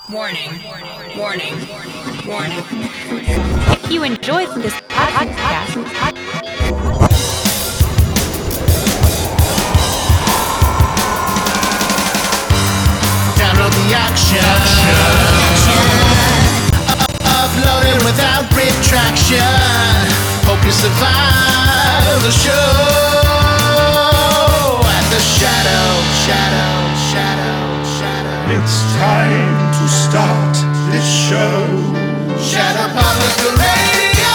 Warning. Warning. Warning. If you enjoyed this podcast, download the action. Uploading without retraction. Hope you survive the show. At the shadow. It's time to start this show. Shadow Public Radio.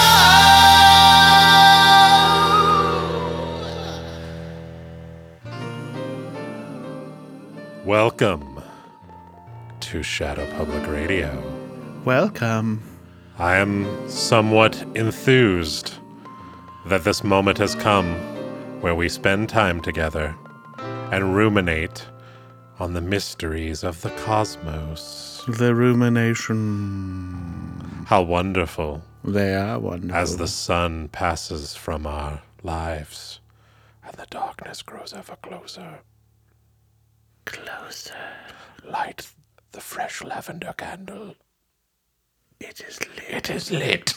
Welcome to Shadow Public Radio. Welcome. I am somewhat enthused that this moment has come where we spend time together and ruminate on the mysteries of the cosmos. The rumination. How wonderful They are wonderful. as the sun passes from our lives and the darkness grows ever closer. Closer. Light the fresh lavender candle. It is lit. It is lit.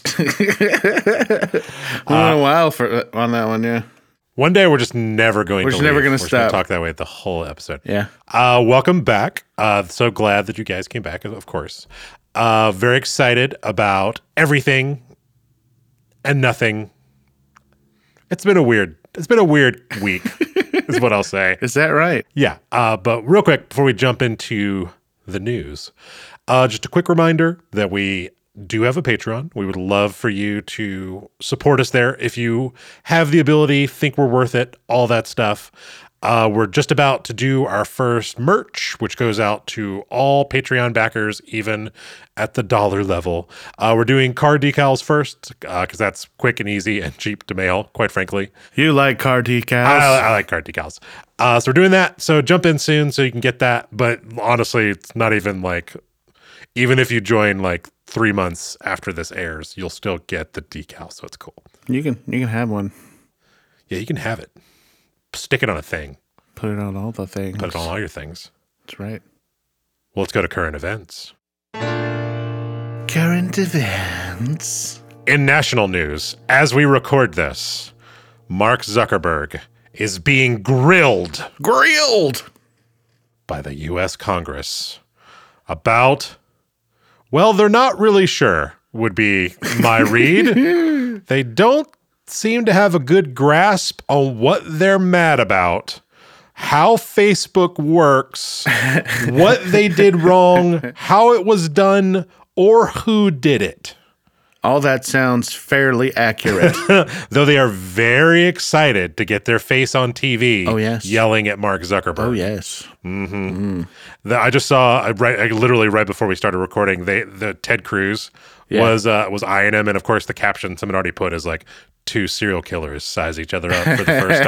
We went a while on that one, yeah. One day we're just never going We're to just never leave. gonna We're just gonna stop. talk that way the whole episode. Yeah. Welcome back. So glad that you guys came back, of course. Very excited about everything and nothing. It's been a weird week, is what I'll say. Is that right? Yeah. But real quick, before we jump into the news, just a quick reminder that we do have a Patreon. We would love for you to support us there if you have the ability, think we're worth it, all that stuff. We're just about to do our first merch, which goes out to all Patreon backers, even at the $1 level. We're doing card decals first, because that's quick and easy and cheap to mail, quite frankly. You like car decals? I like card decals. So we're doing that. So jump in soon so you can get that. But honestly, it's not even like, even if you join like 3 months after this airs, you'll still get the decal. So it's cool. You can have one. Yeah, you can have it. Stick it on a thing. Put it on all the things. Put it on all your things. That's right. Well, let's go to current events. Current events. In national news, as we record this, Mark Zuckerberg is being grilled by the U.S. Congress about, well, they're not really sure, would be my read. They don't seem to have a good grasp on what they're mad about, how Facebook works, what they did wrong, how it was done, or who did it. All that sounds fairly accurate. Though they are very excited to get their face on TV Oh, yes. yelling at Mark Zuckerberg. Oh, yes. I just saw, literally right before we started recording, the Ted Cruz was eyeing him. And of course, the caption someone already put is like, 2 serial killers size each other up for the first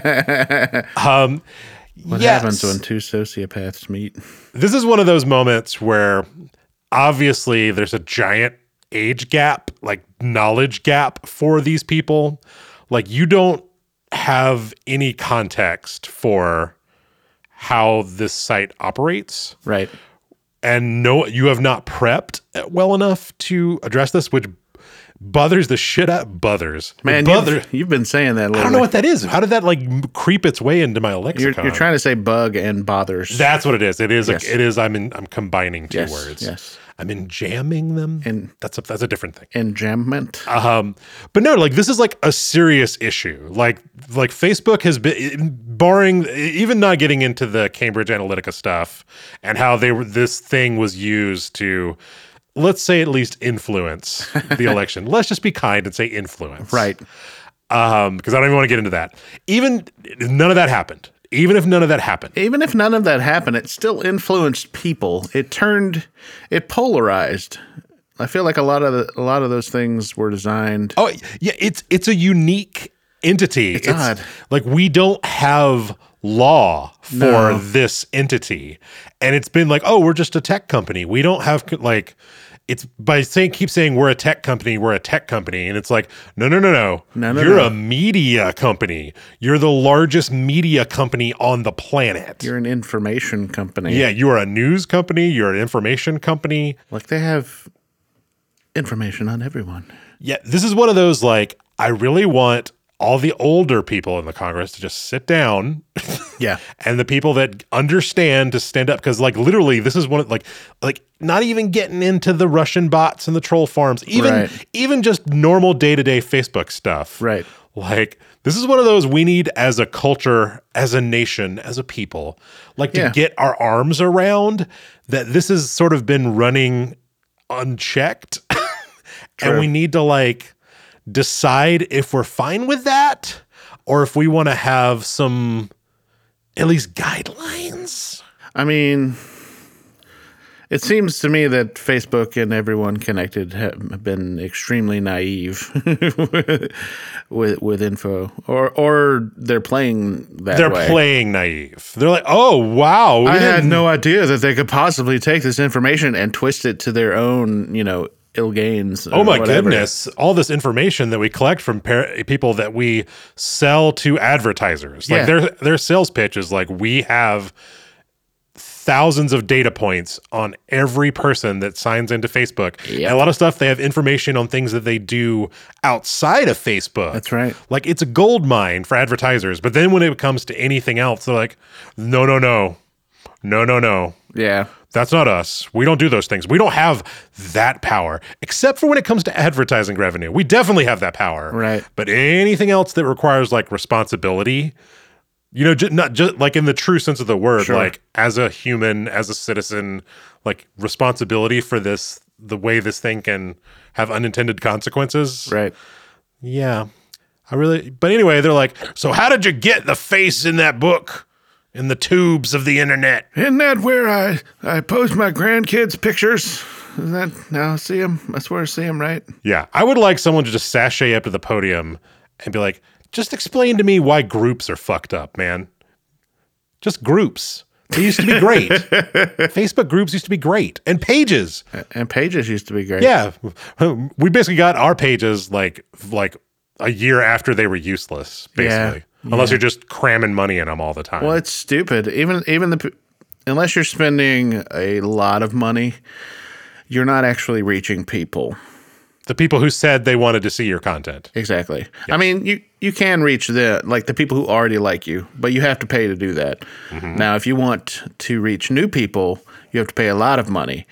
time. What happens when 2 sociopaths meet? This is one of those moments where obviously there's a giant age gap, like knowledge gap for these people. Like you don't have any context for how this site operates. Right. And you have not prepped well enough to address this, which bothers the shit out. Man, you've been saying that a little I don't know what that is. How did that like creep its way into my lexicon? You're trying to say bug and bothers. That's what it is. It is. Yes. It is. I'm combining 2 words. Yes. I'm enjamming them. And that's a different thing. Enjambment. But no, like this is like a serious issue. Like Facebook has been, barring even not getting into the Cambridge Analytica stuff and how this thing was used to, let's say, at least influence the election. Let's just be kind and say influence. Right. Because I don't even want to get into that. Even none of that happened. Even if none of that happened. Even if none of that happened, it still influenced people. It polarized. I feel like a lot of those things were designed. Oh yeah, it's a unique entity. It's odd. Like we don't have law for this entity, and it's been like, oh, we're just a tech company. We don't have like it's by keep saying we're a tech company, and it's like, no. You're no. a media company. You're the largest media company on the planet. You're an information company. Yeah, you are a news company. You're an information company. Like they have information on everyone. Yeah, this is one of those, like, I really want all the older people in the Congress to just sit down. Yeah. And the people that understand to stand up. Because, like, literally, this is one of, like not even getting into the Russian bots and the troll farms. Even just normal day-to-day Facebook stuff. Right. Like, this is one of those we need as a culture, as a nation, as a people, like, to get our arms around that this has sort of been running unchecked. And we need to, like, decide if we're fine with that or if we want to have some, at least, guidelines. I mean, it seems to me that Facebook and everyone connected have been extremely naive with info, or they're playing that way. They're playing naive. They're like, oh, wow. I had no idea that they could possibly take this information and twist it to their own, ill gains. Oh my goodness. All this information that we collect from people that we sell to advertisers. Like their sales pitch is like, we have thousands of data points on every person that signs into Facebook. Yep. And a lot of stuff, they have information on things that they do outside of Facebook. That's right. Like, it's a gold mine for advertisers. But then when it comes to anything else, they're like, no. Yeah. That's not us. We don't do those things. We don't have that power, except for when it comes to advertising revenue. We definitely have that power. Right. But anything else that requires, like, responsibility, not just like in the true sense of the word, like, as a human, as a citizen, like, responsibility for this, the way this thing can have unintended consequences. Right. Yeah. But anyway, they're like, so how did you get the face in that book? In the tubes of the internet. Isn't that where I post my grandkids' pictures? Isn't that now see them? That's where I see them, right? Yeah. I would like someone to just sashay up to the podium and be like, just explain to me why groups are fucked up, man. Just groups. They used to be great. Facebook groups used to be great. And pages. And pages used to be great. Yeah. We basically got our pages like a year after they were useless, basically. Yeah. Unless you're just cramming money in them all the time. Well, it's stupid. Even unless you're spending a lot of money, you're not actually reaching people. The people who said they wanted to see your content. Exactly. Yes. I mean, you can reach the people who already like you, but you have to pay to do that. Mm-hmm. Now, if you want to reach new people, you have to pay a lot of money.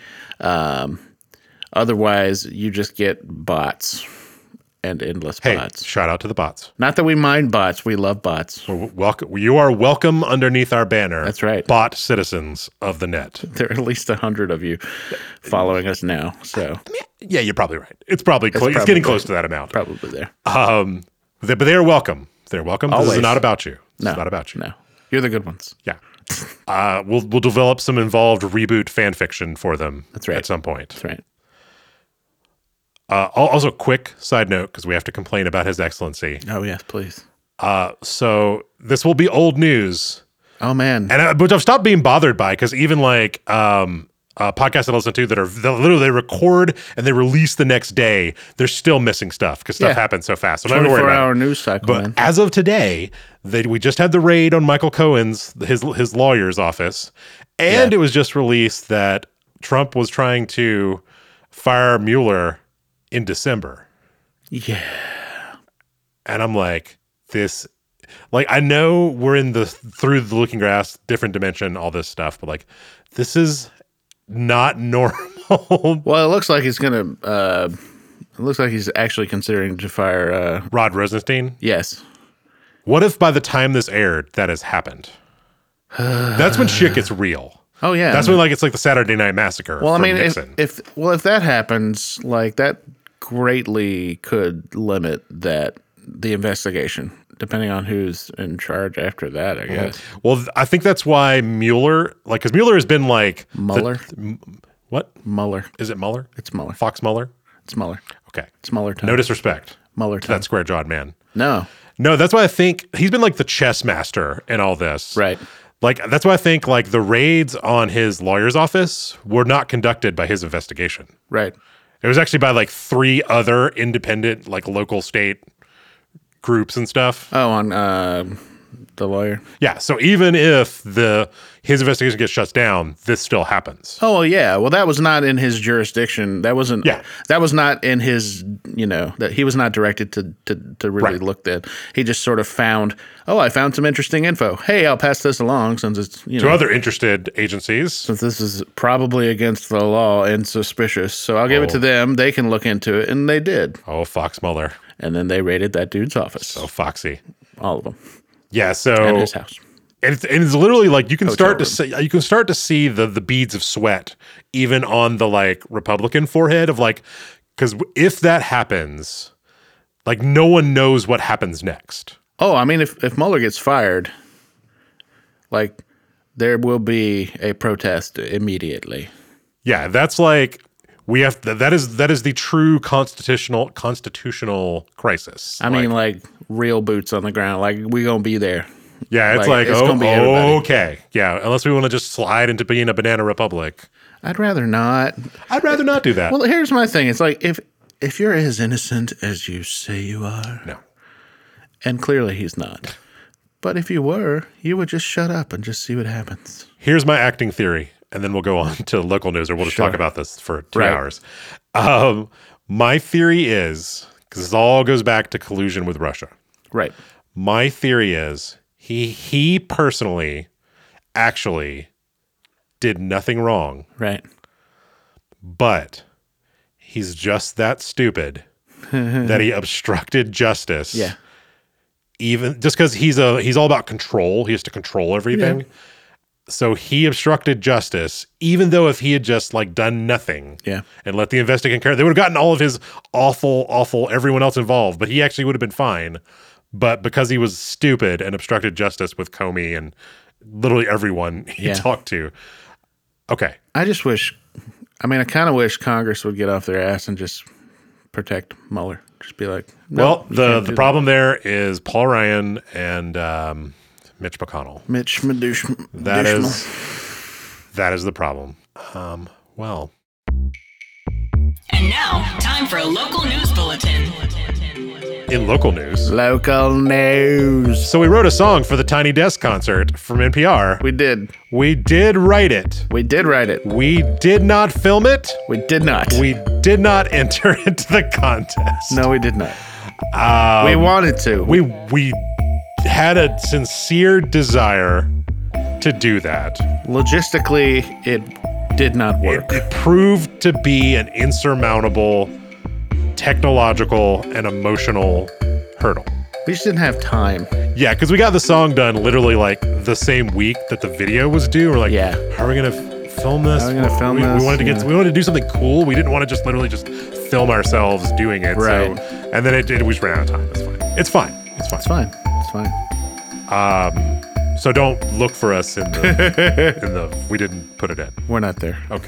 Otherwise, you just get bots. And endless bots. Shout out to the bots. Not that we mind bots. We love bots. Welcome. You are welcome underneath our banner. That's right. Bot citizens of the net. There are at least 100 of you following us now. So yeah, you're probably right. It's getting close to that amount. Probably there. But they are welcome. They're welcome. Always. This is not about you. No, it's not about you. No. You're the good ones. Yeah. We'll develop some involved reboot fan fiction for them. That's right. At some point. That's right. Also, quick side note, because we have to complain about His Excellency. Oh, yes, please. So this will be old news. Oh, man. And which I've stopped being bothered by, because even like podcasts I listen to that literally they record and they release the next day, they're still missing stuff because stuff happens so fast. So 24-hour news cycle, but man. As of today, we just had the raid on Michael Cohen's, his lawyer's office, and it was just released that Trump was trying to fire Mueller in December. Yeah. And I'm like, I know we're in through the looking glass, different dimension, all this stuff, but like, this is not normal. Well, it looks like he's actually considering to fire Rod Rosenstein. Yes. What if by the time this aired, that has happened? That's when shit gets real. Oh yeah. That's when it's like the Saturday Night Massacre. Well, I mean, Nixon. if that happens, like that greatly could limit the investigation, depending on who's in charge after that, I guess. Well, I think that's why Mueller, because Mueller has been like Mueller. What? Mueller. Is it Mueller? It's Mueller. Fox Mueller? It's Mueller. Okay. It's Mueller time. No disrespect. Mueller to time. that square-jawed man. No, that's why I think he's been like the chess master in all this. Right. Like, that's why I think like the raids on his lawyer's office were not conducted by his investigation. Right. It was actually by like 3 other independent, like local state groups and stuff. Oh, on the lawyer. Yeah. So even if his investigation gets shut down, this still happens. Oh, well, yeah. Well, that was not in his jurisdiction. That wasn't. Yeah. That was not in his. That he was not directed to really Right. look at. He just sort of found. Oh, I found some interesting info. Hey, I'll pass this along since it's To other interested agencies. since this is probably against the law and suspicious. So I'll give it to them. They can look into it, and they did. Oh, Fox Mueller. And then they raided that dude's office. So Foxy. All of them. Yeah. So And his house. And it's literally like you can start to room. see the beads of sweat even on the like Republican forehead of like, because if that happens, like no one knows what happens next. Oh, I mean, if Mueller gets fired, like there will be a protest immediately. Yeah, that's like that is the true constitutional crisis. I mean, like real boots on the ground. Like we gonna be there. yeah, it's like, like it's gonna be everybody. okay, yeah. Unless we want to just slide into being a banana republic, I'd rather not. I'd rather not do that. Well, here's my thing. It's like if you're as innocent as you say you are, No. and clearly he's not. But if you were, you would just shut up and just see what happens. Here's my acting theory, and then we'll go on to local news, or we'll just talk about this for 2 Right. hours. My theory is, because this all goes back to collusion with Russia. Right. My theory is he personally actually did nothing wrong, Right. but he's just that stupid that he obstructed justice. Yeah. Even just because he's all about control. He has to control everything. Yeah. So he obstructed justice, even though if he had just like done nothing Yeah. and let the investigation carry, they would have gotten all of his awful everyone else involved, but he actually would have been fine. But because he was stupid and obstructed justice with Comey and literally everyone he Yeah. talked to. Okay. I kind of wish Congress would get off their ass and just protect Mueller. Just be like, no, Well, you the can't do problem there is Paul Ryan and Mitch McConnell. that. Mitch Medush. That is the problem. Well, And now, time for a local news bulletin. in local news. Local news. So we wrote a song for the Tiny Desk concert from NPR. We did. We did write it. We did write it. We did not film it. We did not. We did not enter into the contest. No, we did not. We wanted to. We had a sincere desire to do that. Logistically, it did not work. It proved to be an insurmountable technological and emotional hurdle. We just didn't have time. Yeah, because we got the song done literally like the same week that the video was due. We're like, Yeah. how are we gonna film this? How are we gonna film we this? wanted to Yeah. we wanted to do something cool. We didn't want to just literally just film ourselves doing it. Right. So, and then it we just ran out of time. It's fine. It's fine. It's fine. It's fine. So don't look for us in the we didn't put it in. We're not there. Okay.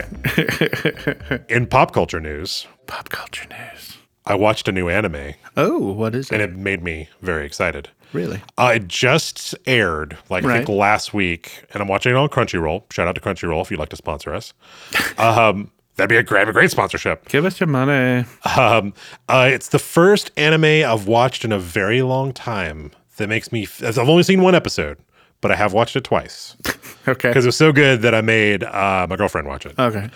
In pop culture news, Pop culture news. I watched a new anime Oh, what is and it? it made me very excited. Really? It just aired I think Right. last week, and I'm watching it on Crunchyroll. Shout out to Crunchyroll if you'd like to sponsor us. That'd be a great sponsorship. Give us your money. It's the first anime I've watched in a very long time that makes me. I've only seen one episode, but I have watched it twice Okay. because it was so good that I made my girlfriend watch it. Okay.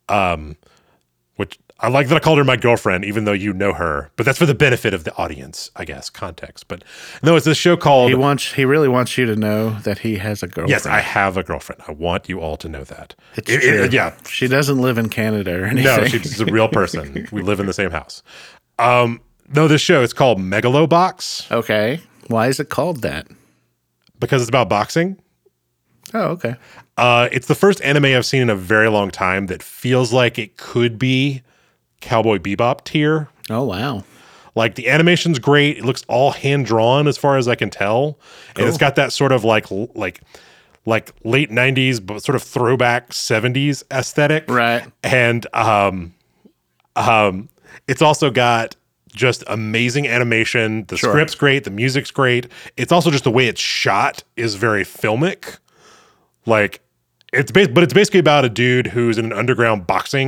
Which I like that I called her my girlfriend, even though you know her. But that's for the benefit of the audience, I guess, context. But no, it's this show called. He really wants you to know that he has a girlfriend. Yes, I have a girlfriend. I want you all to know that. It's true. Yeah. She doesn't live in Canada or anything. No, she's a real person. We live in the same house. No, this show is called Megalobox Okay. Why is it called that? because it's about boxing. Oh, okay. It's the first anime I've seen in a very long time that feels like it could be Cowboy Bebop tier. Oh, wow. Like the animation's great. It looks all hand drawn as far as I can tell, and it's got that sort of like late 90s but sort of throwback 70s aesthetic. Right. And it's also got just amazing animation. The Sure. script's great. The music's great. It's also just the way it's shot is very filmic. Like it's basically about a dude who's in an underground boxing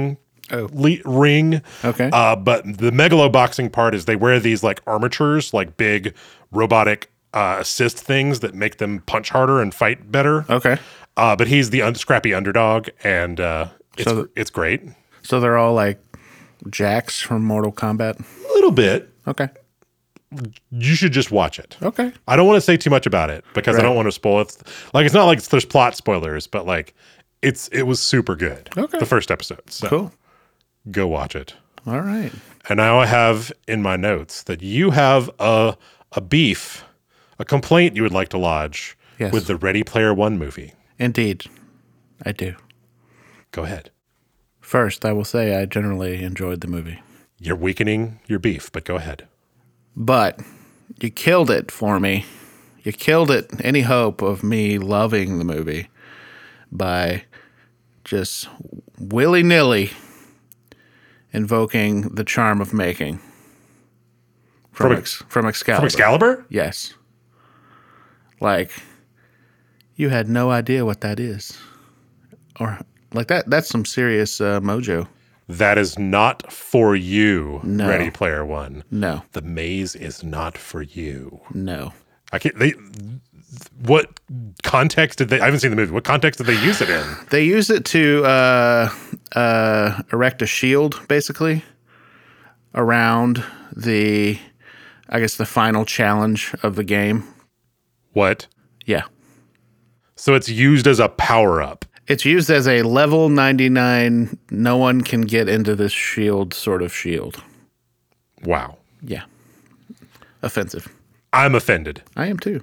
ring. Okay. But the megalo boxing part is they wear these like armatures, like big robotic assist things that make them punch harder and fight better. Okay. But he's the scrappy underdog, and it's great. So they're all like Jax from Mortal Kombat? A little bit. Okay. You should just watch it. Okay. I don't want to say too much about it because I don't want to spoil it. Like, it's not like there's plot spoilers, but like it was super good. Okay. The first episode. So Cool. go watch it. All right. And now I have in my notes that you have a beef, a complaint you would like to lodge Yes. with the Ready Player One movie. Indeed. I do. Go ahead. First, I will say I generally enjoyed the movie. You're weakening your beef, but go ahead. But you killed it for me. You killed it, any hope of me loving the movie, by just willy-nilly invoking the charm of making from Excalibur. From Excalibur? Yes. Like, you had no idea what that is. Or, like, that's some serious mojo. That is not for you, No. Ready Player One. No. The maze is not for you. No. I can't. What context did they? I haven't seen the movie. What context did they use it in? They use it to erect a shield, basically, around the final challenge of the game. What? Yeah. So it's used as a power up. It's used as a level 99, no one can get into this shield sort of shield. Wow. Yeah. Offensive. I'm offended. I am too.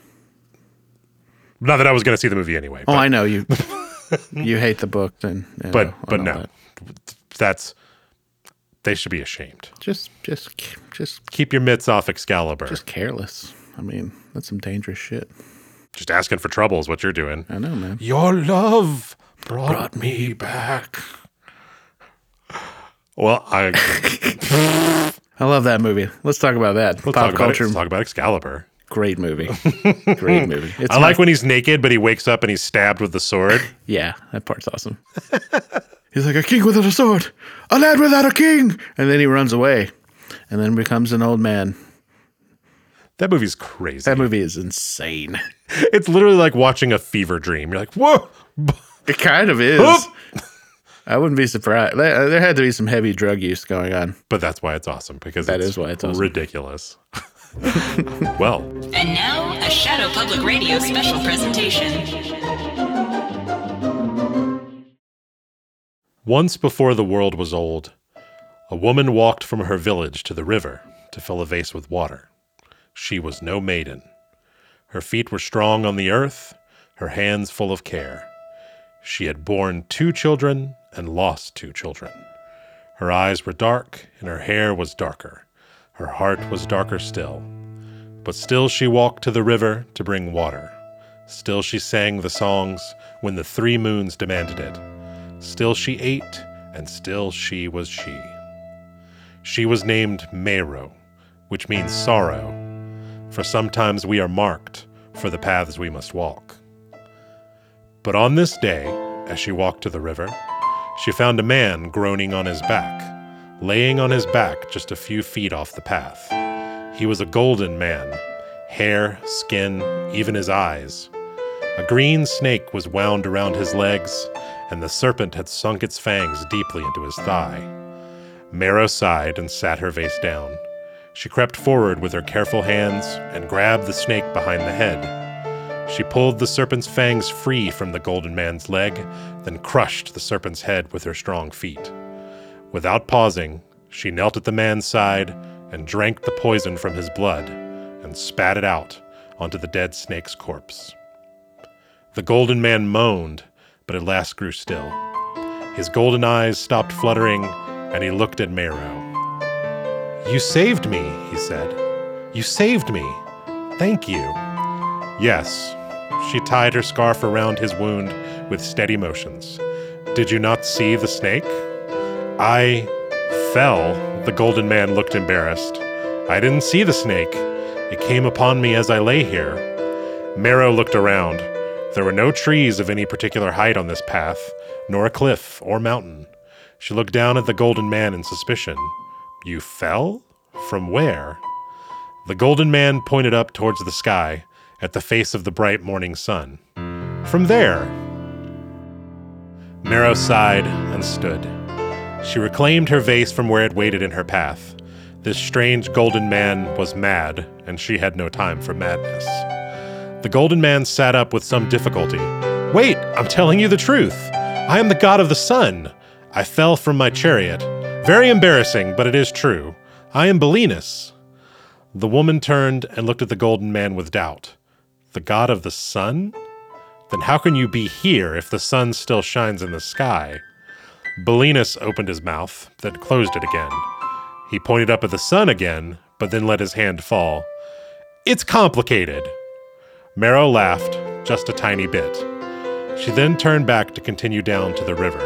Not that I was going to see the movie anyway. Oh, I know you. You hate the book, and but all no, that. They should be ashamed. Just Keep your mitts off Excalibur. Just careless. I mean, that's some dangerous shit. Just asking for trouble is what you're doing. I know, man. Your love brought me back. Well, I love that movie. Let's talk about that. Pop culture. Let's talk about Excalibur. Great movie. Great movie. I like when he's naked, but he wakes up and he's stabbed with the sword. Yeah, that part's awesome. He's like, a king without a sword, a lad without a king. And then he runs away and then becomes an old man. That movie's crazy. That movie is insane. It's literally like watching a fever dream. You're like, whoa. It kind of is. Whoop. I wouldn't be surprised. There had to be some heavy drug use going on. But that's why it's awesome, because that is why it's awesome. Ridiculous. Well. And now, a Shadow Public Radio special presentation. Once before the world was old, a woman walked from her village to the river to fill a vase with water. She was no maiden. Her feet were strong on the earth, her hands full of care. She had borne 2 children and lost 2 children. Her eyes were dark, and her hair was darker. Her heart was darker still. But still she walked to the river to bring water. Still she sang the songs when the 3 moons demanded it. Still she ate, and still she was she. She was named Meru, which means sorrow, for sometimes we are marked for the paths we must walk. But on this day, as she walked to the river, she found a man groaning on his back, laying on his back just a few feet off the path. He was a golden man, hair, skin, even his eyes. A green snake was wound around his legs, and the serpent had sunk its fangs deeply into his thigh. Meru sighed and sat her vase down. She crept forward with her careful hands and grabbed the snake behind the head. She pulled the serpent's fangs free from the golden man's leg, then crushed the serpent's head with her strong feet. Without pausing, she knelt at the man's side and drank the poison from his blood and spat it out onto the dead snake's corpse. The golden man moaned, but at last grew still. His golden eyes stopped fluttering, and he looked at Meru. "You saved me," he said. "You saved me. Thank you." Yes, she tied her scarf around his wound with steady motions. "Did you not see the snake?" "I fell." The golden man looked embarrassed. "I didn't see the snake. It came upon me as I lay here." Meru looked around. There were no trees of any particular height on this path, nor a cliff or mountain. She looked down at the golden man in suspicion. You fell? From where? The golden man pointed up towards the sky, at the face of the bright morning sun. From there. Marrow sighed and stood. She reclaimed her vase from where it waited in her path. This strange golden man was mad, and she had no time for madness. The golden man sat up with some difficulty. Wait, I'm telling you the truth. I am the god of the sun. I fell from my chariot. Very embarrassing, but it is true. I am Belinus. The woman turned and looked at the golden man with doubt. The god of the sun? Then how can you be here if the sun still shines in the sky? Belinus opened his mouth, then closed it again. He pointed up at the sun again, but then let his hand fall. It's complicated. Marrow laughed, just a tiny bit. She then turned back to continue down to the river.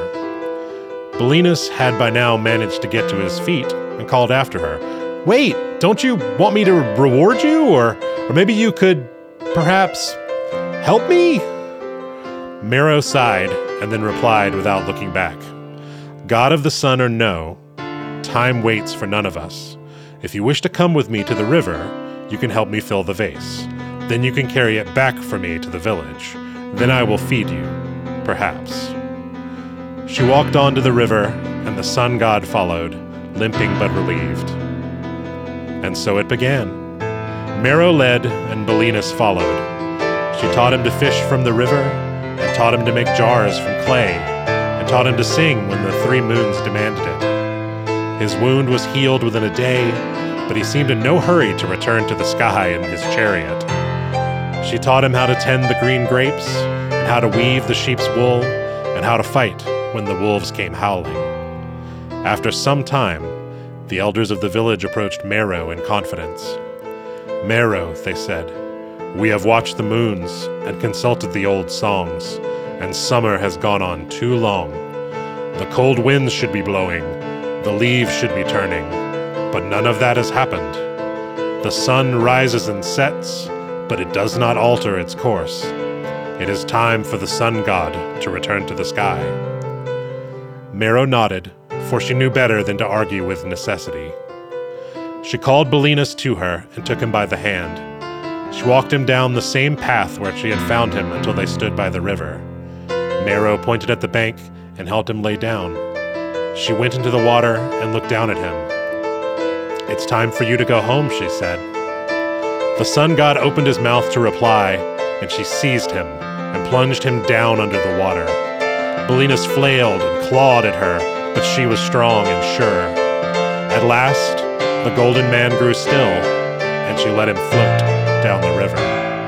Belinus had by now managed to get to his feet and called after her. Wait, don't you want me to reward you? Or maybe you could, perhaps, help me? Marrow sighed and then replied without looking back. God of the sun or no, time waits for none of us. If you wish to come with me to the river, you can help me fill the vase. Then you can carry it back for me to the village. Then I will feed you, perhaps. She walked on to the river, and the sun god followed, limping but relieved. And so it began. Marrow led, and Belinus followed. She taught him to fish from the river, and taught him to make jars from clay, and taught him to sing when the 3 moons demanded it. His wound was healed within a day, but he seemed in no hurry to return to the sky in his chariot. She taught him how to tend the green grapes, and how to weave the sheep's wool, and how to fight when the wolves came howling. After some time, the elders of the village approached Marrow in confidence. Marrow, they said, we have watched the moons and consulted the old songs, and summer has gone on too long. The cold winds should be blowing, the leaves should be turning, but none of that has happened. The sun rises and sets, but it does not alter its course. It is time for the sun god to return to the sky. Marrow nodded, for she knew better than to argue with necessity. She called Belinus to her and took him by the hand. She walked him down the same path where she had found him until they stood by the river. Marrow pointed at the bank and helped him lay down. She went into the water and looked down at him. It's time for you to go home, she said. The sun god opened his mouth to reply, and she seized him and plunged him down under the water. Belinus flailed and clawed at her, but she was strong and sure. At last, the golden man grew still, and she let him float down the river.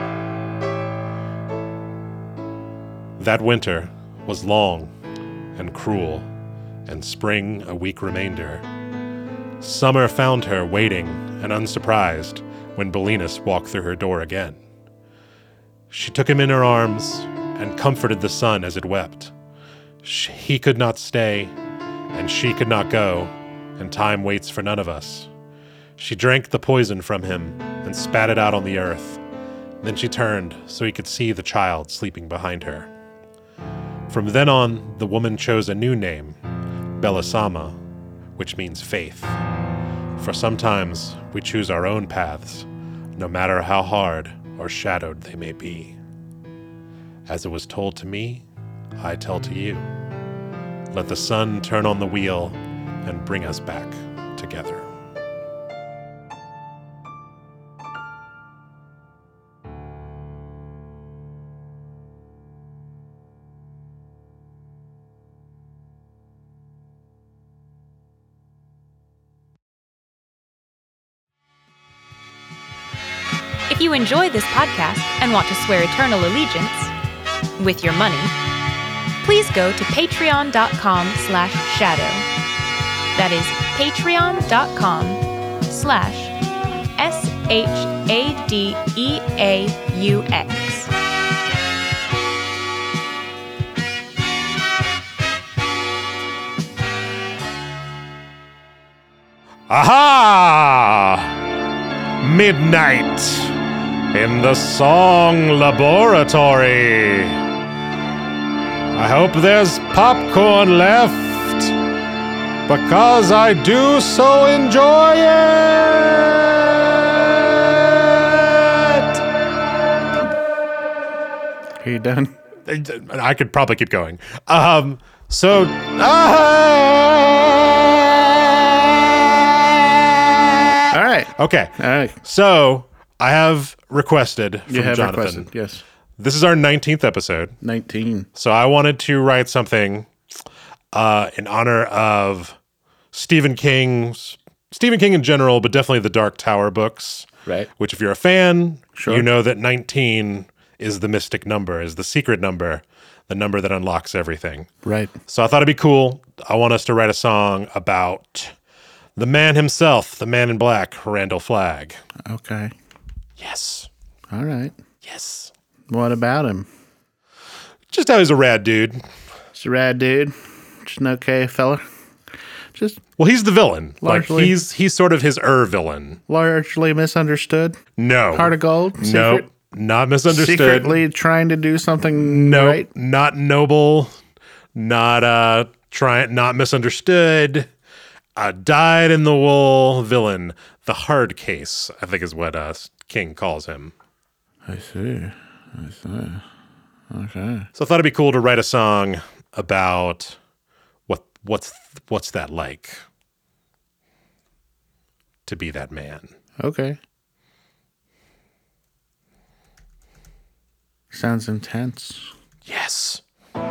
That winter was long and cruel, and spring a weak remainder. Summer found her waiting and unsurprised when Belinus walked through her door again. She took him in her arms and comforted the sun as it wept. He could not stay, and she could not go, and time waits for none of us. She drank the poison from him and spat it out on the earth. Then she turned so he could see the child sleeping behind her. From then on, the woman chose a new name, Belisama, which means faith. For sometimes we choose our own paths, no matter how hard or shadowed they may be. As it was told to me, I tell to you. Let the sun turn on the wheel and bring us back together. If you enjoy this podcast and want to swear eternal allegiance with your money, please go to patreon.com/shadow. That is patreon.com/SHADEAUX. Aha! Midnight in the Song Laboratory. I hope there's popcorn left. because I do so enjoy it. Are you done? I could probably keep going. So. All right. Okay. All right. So I have requested from You have Jonathan. requested. Yes. This is our 19th episode. 19. So I wanted to write something in honor of Stephen King in general, but definitely the Dark Tower books. Right. Which, if you're a fan, Sure. you know that 19 is the mystic number, is the secret number, the number that unlocks everything. Right. So I thought it'd be cool. I want us to write a song about the man himself, the man in black, Randall Flagg. Okay. Yes. All right. Yes. What about him? Just how he's a rad dude. Just a rad dude. Just an okay fella. Just Well, he's the villain. Largely. Like he's sort of his villain. largely misunderstood. No. Heart of gold. No. Secret, Not misunderstood. secretly trying to do something No. right. Not noble. Not not misunderstood. Dyed in the wool villain. The hard case, I think is what King calls him. I see. Okay. So I thought it'd be cool to write a song about what's that like to be that man. Okay. Sounds intense. Yes.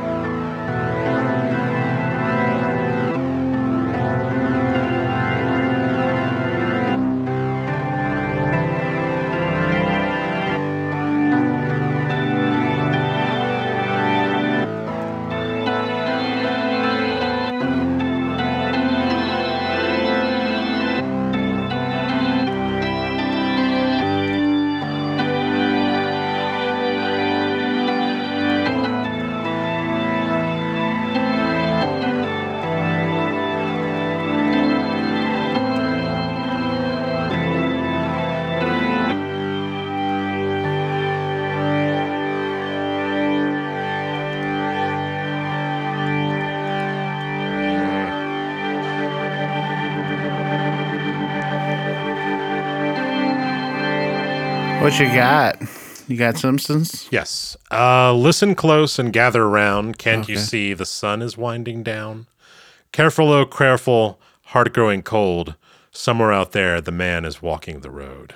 What you got? You got Simpsons? Yes. Listen close and gather around. Can't you Okay. see the sun is winding down? Careful, oh, careful, heart growing cold. Somewhere out there, the man is walking the road.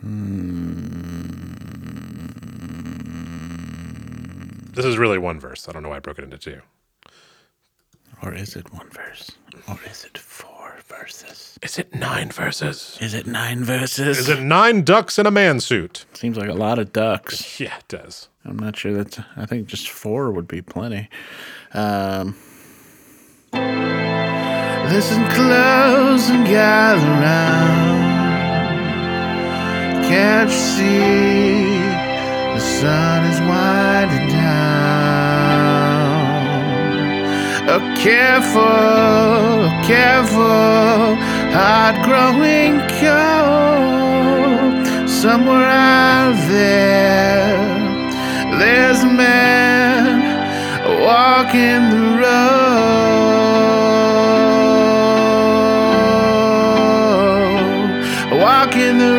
This is really one verse. I don't know why I broke it into two. Or is it one verse? Or is it 4 verses? Is it 9 verses? Is it 9 verses? Is it 9 ducks in a man suit? Seems like a lot of ducks. Yeah, it does. I'm not sure that's. I think just 4 would be plenty. Listen close and gather round. Can't you see the sun is winding down? Oh, careful, careful, heart growing cold. Somewhere out there, there's a man walking the road, walking the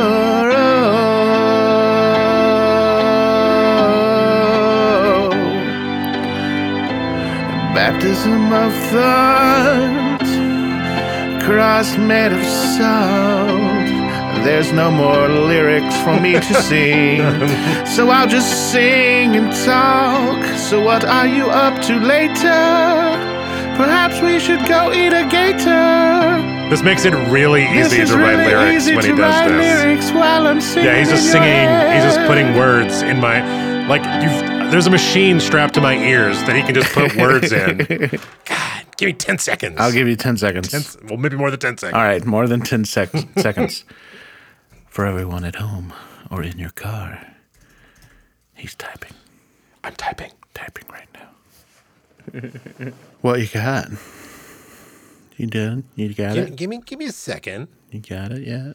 road. Baptism of thought, cross made of salt. There's no more lyrics for me to sing, so I'll just sing and talk. So what are you up to later? Perhaps we should go eat a gator. This makes it really This easy is to write really lyrics easy when to he does write this. lyrics while I'm singing. Yeah, he's just in your singing. He's just head. putting words in my there's a machine strapped to my ears that he can just put words in. God, give me 10 seconds. I'll give you 10 seconds. Well, maybe more than 10 seconds. All right, more than 10 seconds. For everyone at home or in your car, he's typing. I'm typing. Typing right now. What you got? You did? You got it? Give me a second. You got it yet?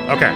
Okay.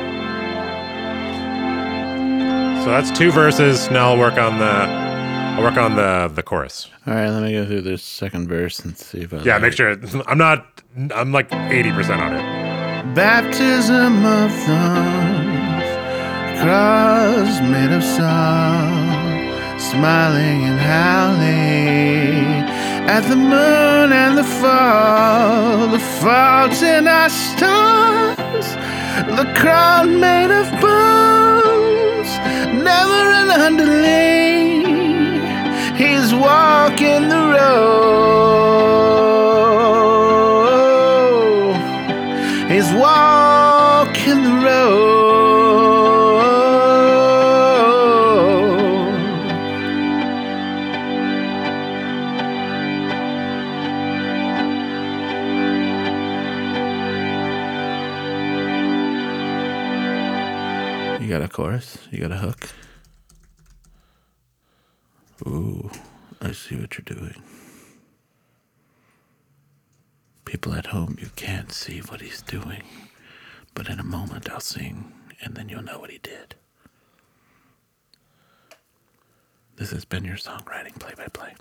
So that's 2 verses. Now I'll work on the chorus. All right, let me go through this second verse and see if I Yeah, like make sure I'm like 80% on it. Baptism of thorns, cross made of salt, smiling and howling at the moon and the fall, the faults in our stars, the crown made of bones, never an underling. He's walking the road. He's walking the road. You got a chorus? You got a hook? Ooh, I see what you're doing. People at home, you can't see what he's doing. But in a moment I'll sing, and then you'll know what he did. This has been your songwriting play-by-play.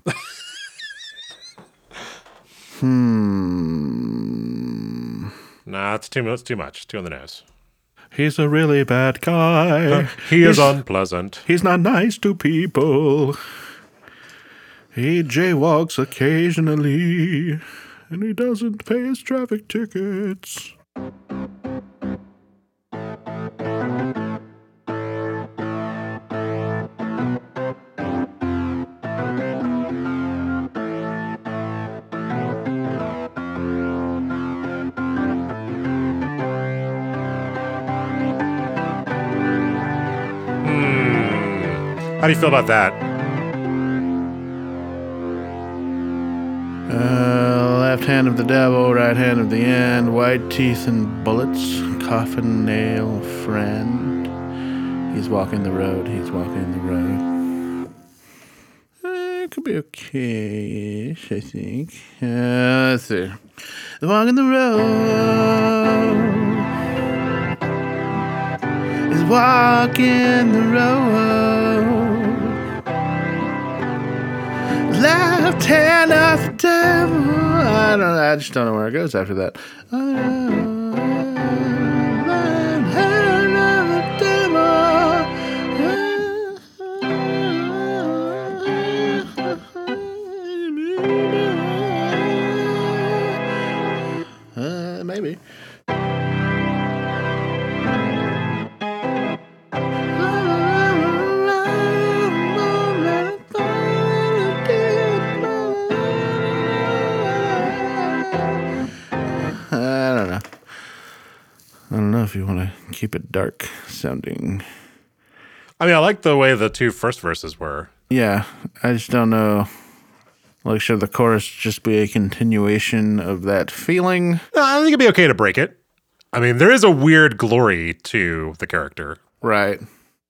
Nah, it's too much. Too on the nose. He's a really bad guy. He is unpleasant. He's not nice to people. He jaywalks occasionally, and he doesn't pay his traffic tickets. How do you feel about that? Left hand of the devil, right hand of the end, white teeth and bullets, coffin nail friend. He's walking the road, he's walking the road. It could be okay, I think. Let's see. Walking the road. He's walking the road. Left hand of the devil. I just don't know where it goes after that. Left hand of the devil. Maybe. I don't know if you want to keep it dark sounding. I mean, I like the way the 2 first verses were. Yeah, I just don't know. Like, should the chorus just be a continuation of that feeling? No, I think it'd be okay to break it. I mean, there is a weird glory to the character. Right.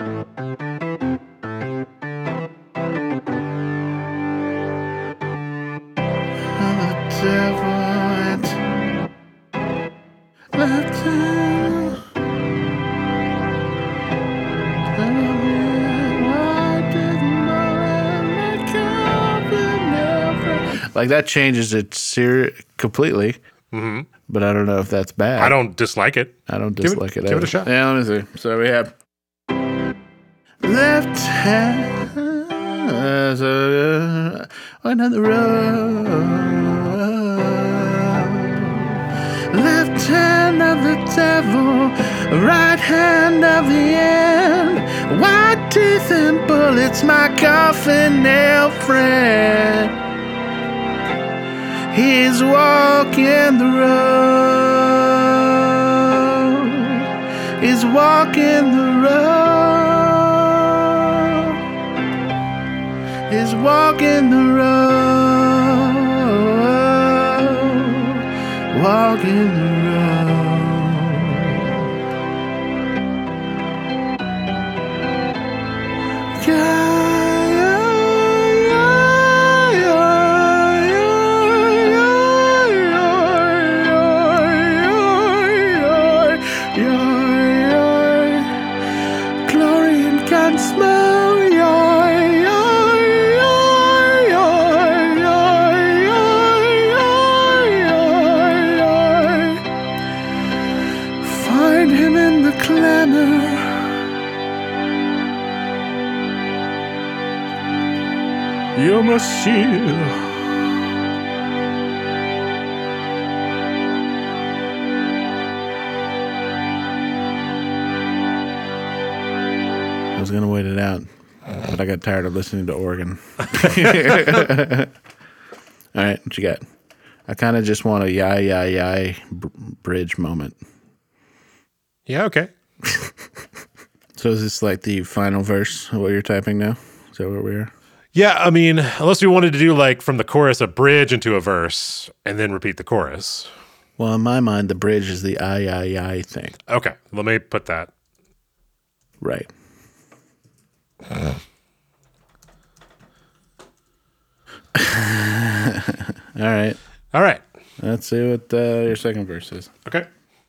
Like, that changes it completely. Mm-hmm. But I don't know if that's bad. I don't dislike it. I don't dislike it. Give it a shot. Yeah, let me see. So we have left hand another road. Left hand of the devil, right hand of the end. White teeth and bullets, my coffin nail friend. He's walking the road. He's walking the road. He's walking the road. Walking the road. God. You're clamor. You're my shield. I was going to wait it out, but I got tired of listening to organ. All right, what you got? I kind of just want a yai bridge moment. Yeah, okay. So is this like the final verse of what you're typing now? Is that where we are? Yeah, I mean, unless we wanted to do like from the chorus a bridge into a verse and then repeat the chorus. Well, in my mind, the bridge is the I thing. Okay, let me put that. Right. All right. All right. Let's see what your second verse is. Okay.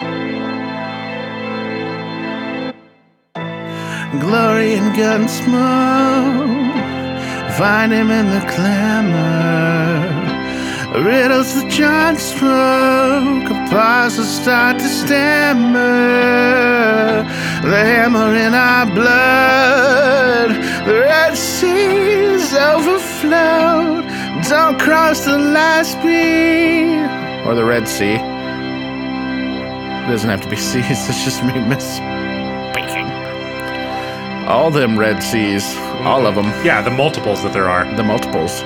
Glory and gun smoke, find him in the clamor. Riddles that John spoke, apostles start to stammer. The hammer in our blood, the Red Sea's overflowed. Don't cross the last beat. Or the Red Sea. It doesn't have to be seas, it's just me misspeaking. All them Red Seas, all of them. Yeah, the multiples that there are. The multiples.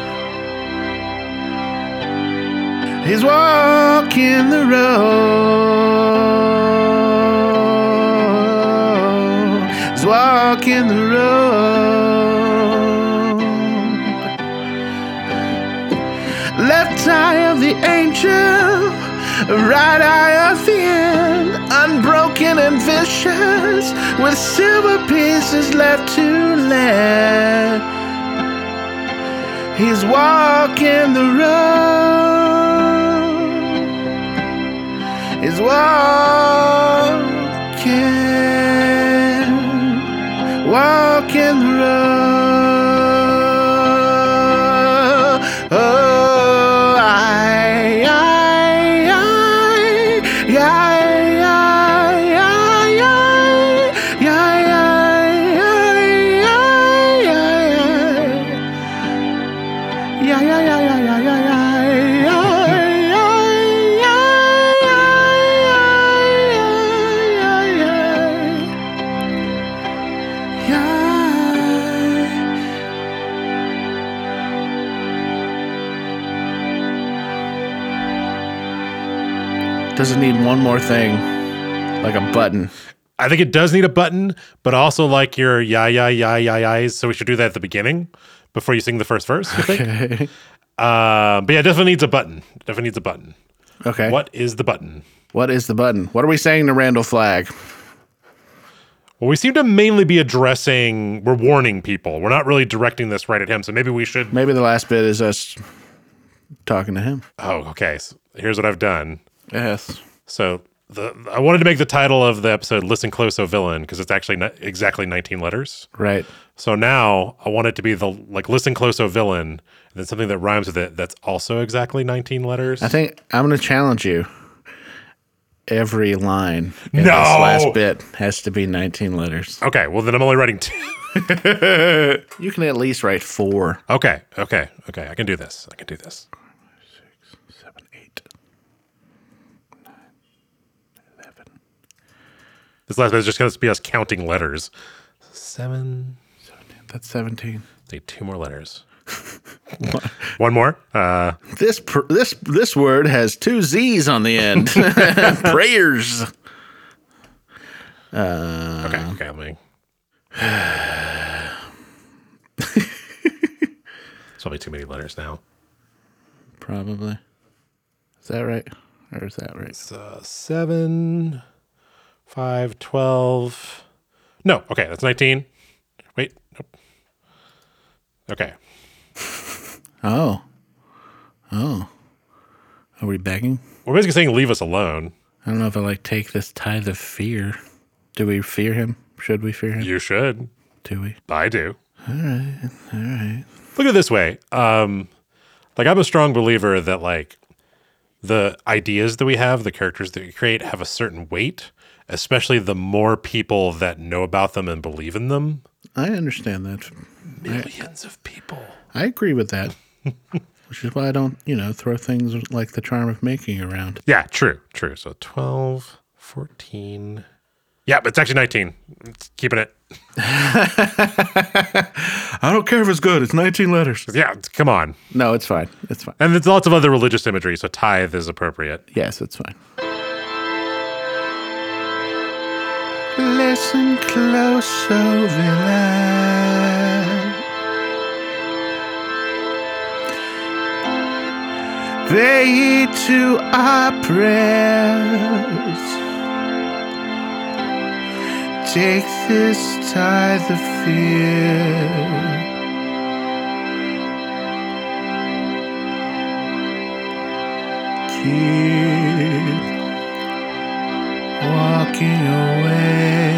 He's walking the road. He's walking the road. Left eye of the angel, right eye of the end, unbroken and vicious, with silver pieces left to land. He's walking the road. He's walking the road. Oh, Does it need one more thing? Like a button? I think it does need a button, but also like your yais. So we should do that at the beginning before you sing the first verse, I think. Okay. But yeah, it definitely needs a button. Definitely needs a button. Okay. What is the button? What is the button? What are we saying to Randall Flagg? Well, we seem to mainly be we're warning people. We're not really directing this right at him. So maybe we should. Maybe the last bit is us talking to him. Oh, okay. So here's what I've done. Yes. So I wanted to make the title of the episode "Listen Close, O Villain" because it's actually exactly 19 letters. Right. So now I want it to be "Listen Close, O Villain," and then something that rhymes with it that's also exactly 19 letters. I think I'm going to challenge you. Every line in No! this last bit has to be 19 letters. Okay, well then I'm only writing 2. You can at least write 4. Okay. I can do this. 6, 7, 8, 9, 11. This last bit is just going to be us counting letters. 7. 17. That's 17. Take 2 more letters. One more. This word has 2 Z's on the end. Prayers. Okay. Let me. It's probably too many letters now. Probably. Is that right? Or is that right? It's 7, 5, 12. No. Okay, that's 19. Wait. Nope. Okay. Oh. Are we begging? We're basically saying leave us alone. I don't know if I take this tithe of fear. Do we fear him? Should we fear him? You should. Do we? I do. All right. Look at it this way. I'm a strong believer that the ideas that we have, the characters that we create, have a certain weight, especially the more people that know about them and believe in them. I understand that. Millions of people. I agree with that. Which is why I don't, throw things like the charm of making around. Yeah, true. So 12, 14. Yeah, but it's actually 19. It's keeping it. I don't care if it's good. It's 19 letters. Yeah, come on. No, it's fine. It's fine. And there's lots of other religious imagery, so tithe is appropriate. Yes, it's fine. Listen close, oh villain. Pray ye to our prayers. Take this tithe of fear. Keep walking away.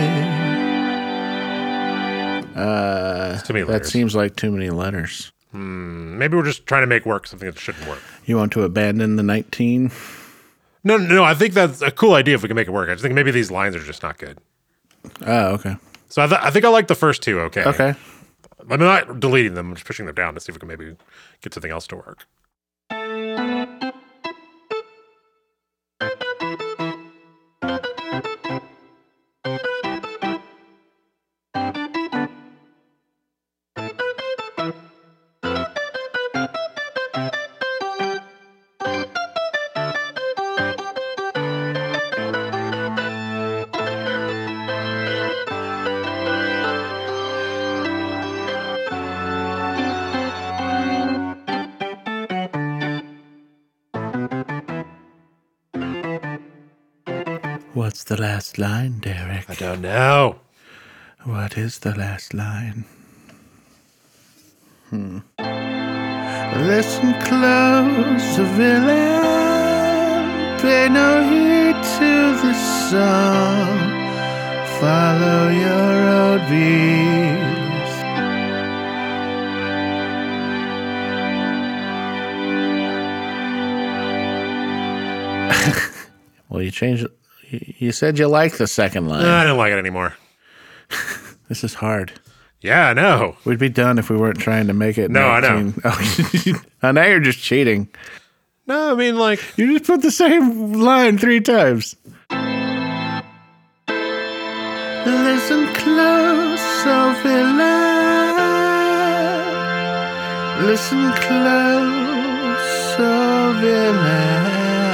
It's too many That letters. seems like too many letters. Maybe we're just trying to make work something that shouldn't work. You want to abandon the 19? No, I think that's a cool idea if we can make it work. I just think maybe these lines are just not good. Oh, okay. So I think I like the first two okay. Okay. I'm not deleting them. I'm just pushing them down to see if we can maybe get something else to work. What's the last line, Derek? I don't know. What is the last line? Listen close, villain. Pay no heed to the song. Follow your road beats. Well, you changed it. You said you liked the second line. I don't like it anymore. This is hard. Yeah, I know. We'd be done if we weren't trying to make it. No, I know. 19. Oh, now you're just cheating. No, I mean, like, You just put the same line 3 times. Listen close, oh villain. Listen close, oh villain.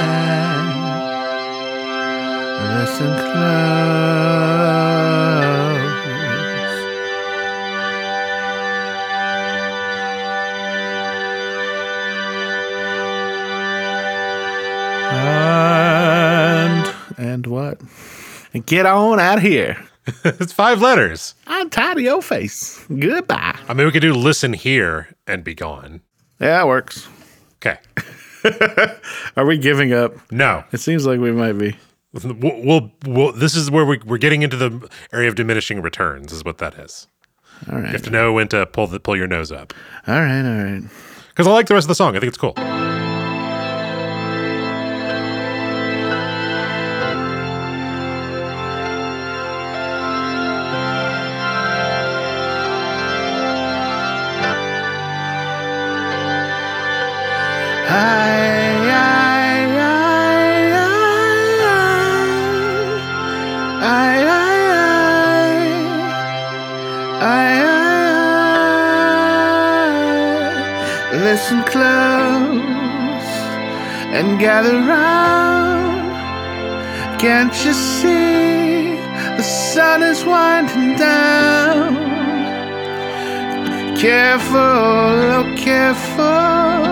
Listen close. And what? And get on out of here. it's 5 letters. I'm tired of your face. Goodbye. I mean, we could do listen here and be gone. Yeah, it works. Okay. Are we giving up? No. It seems like we might be. We'll this is where we're getting into the area of diminishing returns is what that is. All right. You have to know when to pull your nose up. All right. Because I like the rest of the song. I think it's cool. Listen close and gather round. Can't you see the sun is winding down? Careful, oh careful.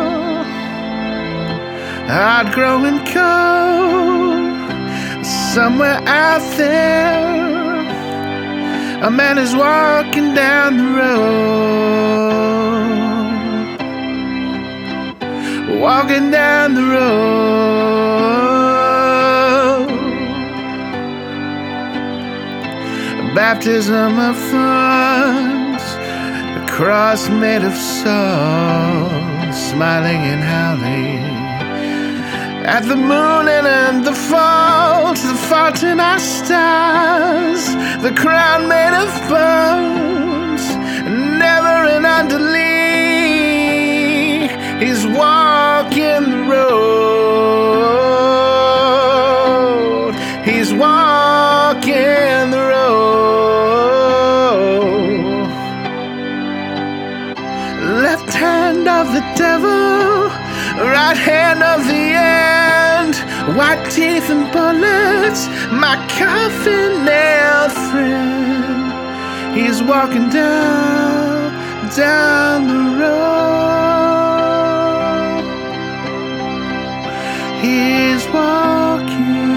Hard growing cold. Somewhere out there, a man is walking down the road. Walking down the road. A baptism of thorns, a cross made of salt, smiling and howling at the moon and the fault in our stars, the crown made of bones, never an underling. He's walking the road. He's walking the road. Left hand of the devil, right hand of the end, white teeth and bullets, my coffin nailed friend. He's walking down the road. He's walking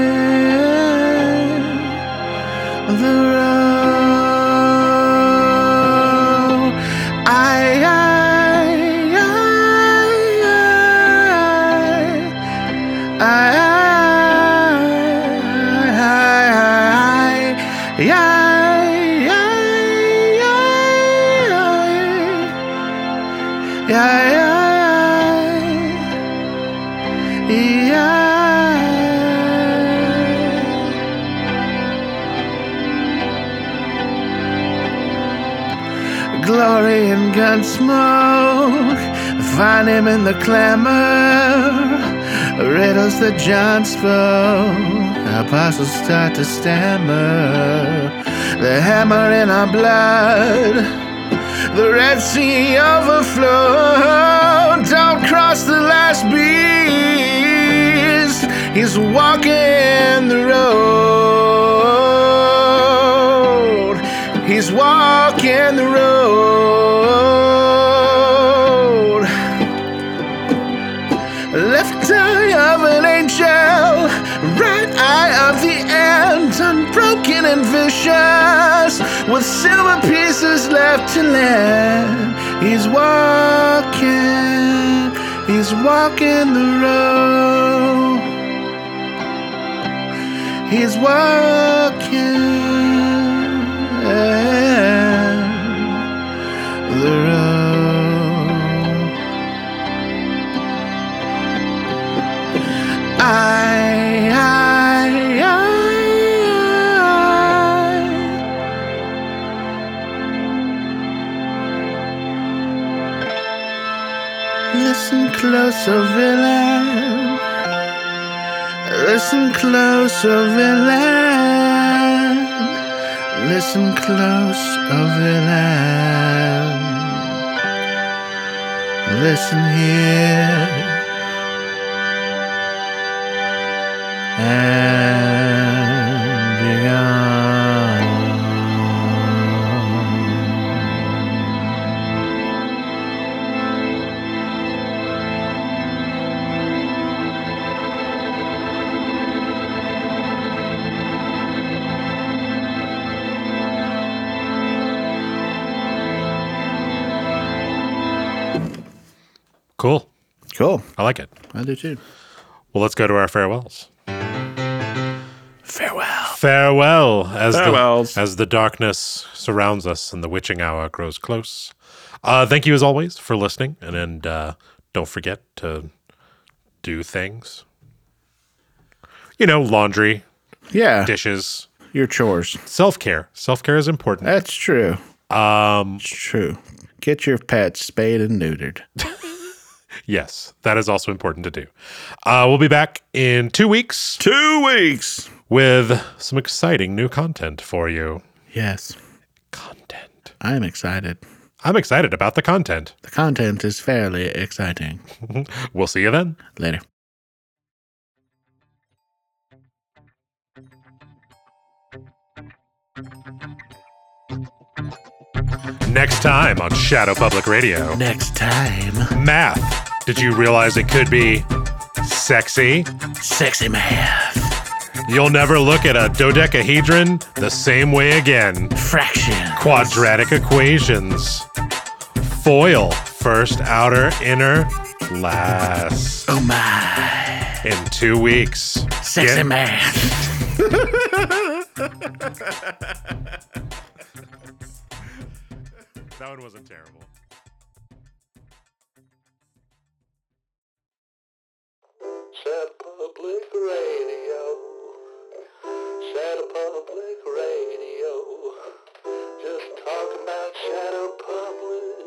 the road. Glory and gun smoke, find him in the clamor, riddles that John spoke, apostles start to stammer, the hammer in our blood, the Red Sea overflow, don't cross the last beast, he's walking the road, he's walking the road. Left eye of an angel, right eye of the end, unbroken and vicious, with silver pieces left to land. He's walking the road. He's walking the road. Listen closer, villain. Listen closer, villain. Listen close, oh villain. Listen here and be gone. Cool. Cool. I like it. I do too. Well, let's go to our farewells. Farewell. Farewell Farewells. as the darkness surrounds us and the witching hour grows close. Thank you as always for listening, and don't forget to do things. You know, laundry, Yeah. dishes, Your chores. self-care. Self-care is important. That's true. It's true. Get your pets spayed and neutered. Yes, that is also important to do. We'll be back in 2 weeks 2 weeks. with some exciting new content for you. Yes. Content. I'm excited. I'm excited about the content. The content is fairly exciting. We'll see you then. Later. Next time on Shadow Public Radio. Next time, Math. Did you realize it could be sexy? sexy math. You'll never look at a dodecahedron the same way again. Fraction. Quadratic equations. Foil. First, outer, inner, last. Oh my. In 2 weeks. Sexy Get- math. That one wasn't terrible. Shadow Public Radio. Shadow Public Radio. Just talking about Shadow Public.